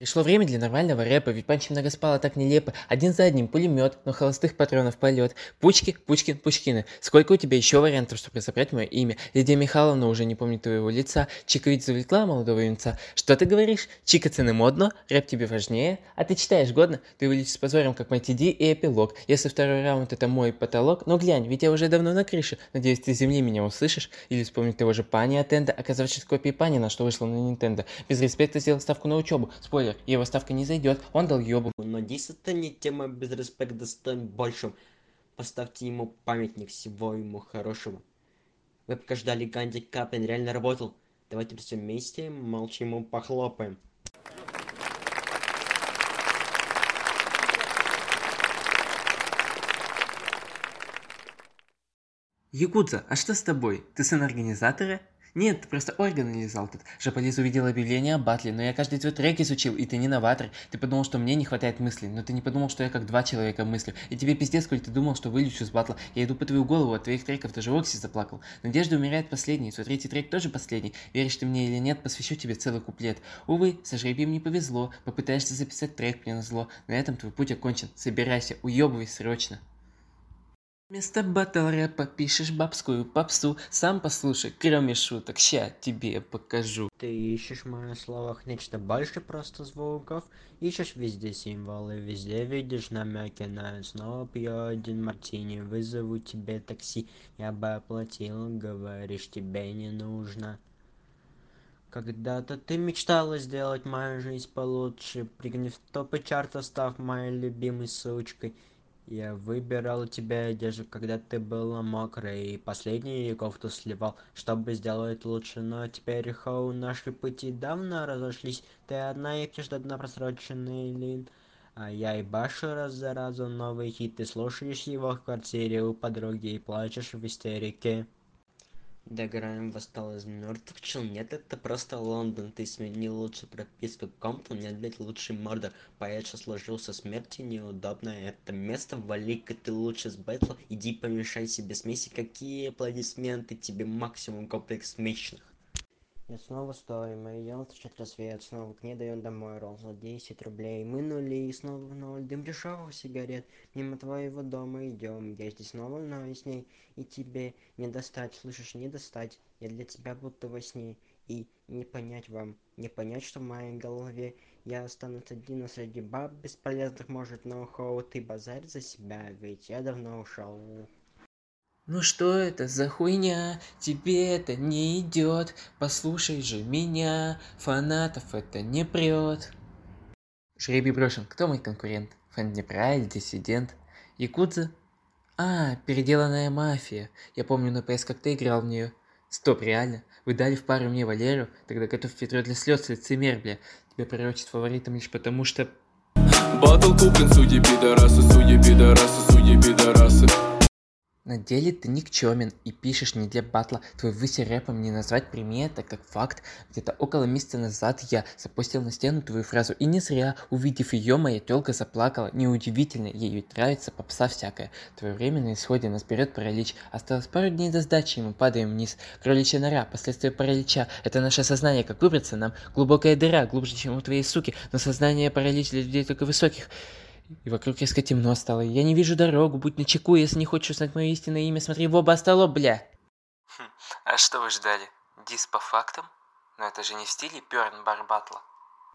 Пришло время для нормального рэпа, ведь панчи многоспала так нелепо. Один за одним пулемет, но холостых патронов полет. Пучки, Пучкин, Пучкины. Сколько у тебя еще вариантов, чтобы забрать мое имя? Лидия Михайловна уже не помнит твоего лица. Чика ведь завлекла молодого юнца. Что ты говоришь? Чика цены модно, рэп тебе важнее. А ты читаешь годно? Ты вылечишь с позором, как MTD и эпилог. Если второй раунд это мой потолок, ну глянь, ведь я уже давно на крыше. Надеюсь, ты с земли меня услышишь? Или вспомнить того же Пани Атенда, оказавшись копией Панина, что вышло на Nintendo. Без респекта сделал ставку на учебу. Спойлер, его ставка не зайдет, он дал ёбу. Надеюсь, это не тема без респекта достоин большим. Поставьте ему памятник всего ему хорошего. Вы пока ждали Ганди Каплин реально работал. Давайте все вместе молча ему похлопаем. Якудза, а что с тобой? Ты сын организатора? Нет, ты просто органы лизал тут. Жополиз увидел объявление о батле, но я каждый твой трек изучил, и ты не новатор. Ты подумал, что мне не хватает мыслей, но ты не подумал, что я как два человека мыслю. И тебе пиздец, коль ты думал, что вылечу с батла. Я иду по твою голову, от твоих треков даже Окси заплакал. Надежда умирает последней, свой третий трек тоже последний. Веришь ты мне или нет, посвящу тебе целый куплет. Увы, со жребием не повезло, попытаешься записать трек мне назло. На этом твой путь окончен, собирайся, уебывай срочно. Вместо батл рэпа пишешь бабскую попсу. Сам послушай, кроме шуток, ща тебе покажу. Ты ищешь в моих словах нечто больше просто звуков. Ищешь везде символы, везде видишь намеки на снова пью один мартини. Вызову тебе такси, я бы оплатил, говоришь, тебе не нужно. Когда-то ты мечтала сделать мою жизнь получше, прыгни в топы чарта, став моей любимой сучкой. Я выбирал тебя одежду, когда ты была мокрая, и последнюю кофту сливал, чтобы сделать лучше. Но теперь, хоу, наши пути давно разошлись. Ты одна ищешь до дна просроченный лин. А я и башу раз за разом новый хит. Ты слушаешь его в квартире у подруги и плачешь в истерике. Да, Грайм восстал из мертвых, чел, нет, это просто Лондон. Ты сменил лучше прописку Комптон, нет, блять, лучший мордор. Поэт, что сложился смерти, неудобно это место, вали-ка ты лучше с бэтла, иди помешай себе смеси. Какие аплодисменты, тебе максимум комплекс месячных. Я снова стою, мы идем встречать рассвет, снова к ней даем домой ролл за 10 рублей. Мы нули, и снова в ноль, дым дешевых сигарет, мимо твоего дома идем. Я здесь снова вновь с ней, и тебе не достать, слышишь, не достать. Я для тебя будто во сне, и не понять вам, не понять, что в моей голове я останусь один среди баб бесполезных, может, но хоу, ты базарь за себя, ведь я давно ушел. Ну что это за хуйня? Тебе это не идет. Послушай же меня, фанатов это не прет. Жребий брошен. Кто мой конкурент? Фэн Днепра или диссидент? Якудза? А, переделанная мафия. Я помню на PS, как ты играл в нее. Стоп, реально? Вы дали в пару мне Валеру? Тогда готов ведро для слез, лицемер, бля. Тебя пророчат фаворитом лишь потому, что... Батл куплен, судьи пидорасы, судьи пидорасы, судьи пидорасы. На деле ты никчемен и пишешь не для батла. Твой высер рэпом не назвать прими это как факт. Где-то около месяца назад я запустил на стену твою фразу. И не зря, увидев ее, моя тёлка заплакала. Неудивительно, ей ведь нравится попса всякая. Твое время на исходе, нас берет паралич. Осталось пару дней до сдачи, и мы падаем вниз. Кроличья нора, последствия паралича. Это наше сознание, как выбраться нам. Глубокая дыра, глубже, чем у твоей суки. Но сознание паралич для людей только высоких. И вокруг резко темно стало. Я не вижу дорогу, будь начеку, если не хочешь узнать мое истинное имя, смотри в оба остолоп, бля. А что вы ждали? Дис по фактам? Но это же не в стиле Пёрн Бар Батла.